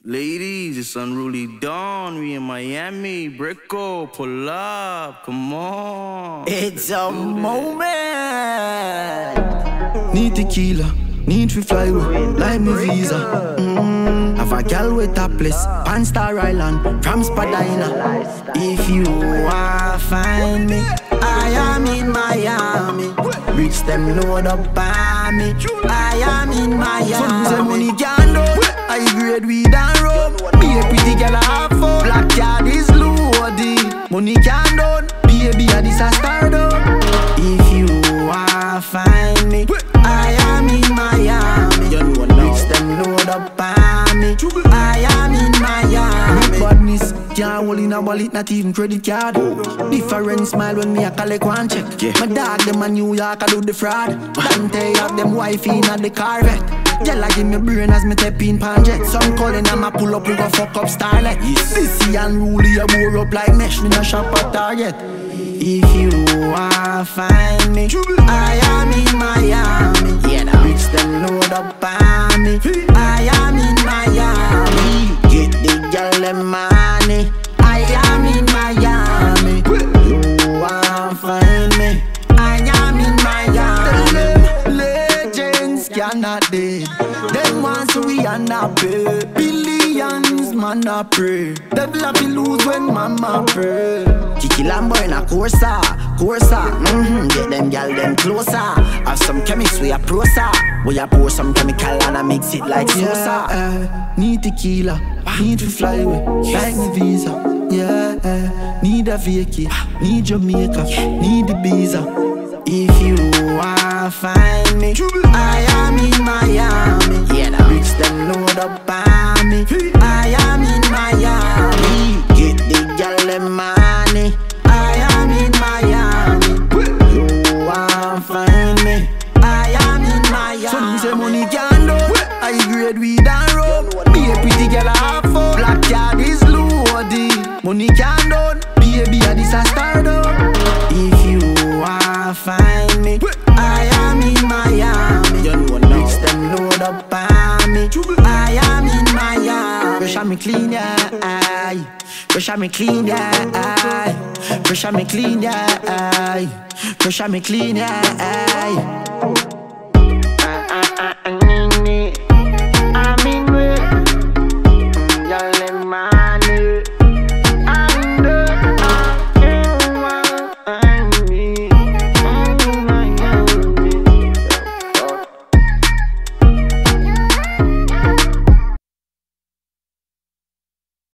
Ladies, it's Unruly Dawn. We in Miami. Brico, pull up. Come on. It's a moment. Need tequila, need to fly away, like me visa. Have a gal with topless, Pan Star Island, from Spadina. If you wanna find me, I am in Miami. Rich them load up on me. I am in Miami. Some say money can't do. I grade weed and rum. Be a pretty girl I have fun. Black card is loaded. Money can't done. Baby, I this a stardom. If you wanna find me, I am in Miami. Rich them load up on me. I am in Miami. Badness can't hold in a wallet, not even credit card. Different smile when me a collect one check. My dog them a New York, I do the fraud. Dante have them wife in at the Corvette. Girl, I give me brain as me tap in panjet. Some calling and I pull up, we go fuck up Starlight. Sissy and Ruly, I bore up like mesh, me no shop at Target. If you wanna find me, I am in Miami. Rich them load up on me. I am in Miami. Get the girl them money. I am in Miami. You wanna find me, I am in Miami. Legends cannot dead. Them ones we are not pay. Billions man not pray. Devil have to lose when mama pray. Kiki Lambo in a Corsa. Get them gal them closer. Have some chemics we a prosa. We a pour some chemical and I mix it like Sosa. Need tequila, need to fly away, like me visa. Need a vacay, need Jamaica, need the visa. If you wanna find me, I am in Miami. Rich them load up on me. I am in Miami. Get the gal them money. I am in Miami. You wanna find me, I am in Miami. Some say money can't do. I grade weed and rum. Be a pretty girl I have fun. Black card is loaded. Money can't done. Baby, I this a stardom. If you wanna find me, I am in Miami. Rich them load up on me. I am in Miami. Pressure me clean, yeah. Pressure me clean, yeah. Pressure me clean, yeah. Pressure me clean, yeah.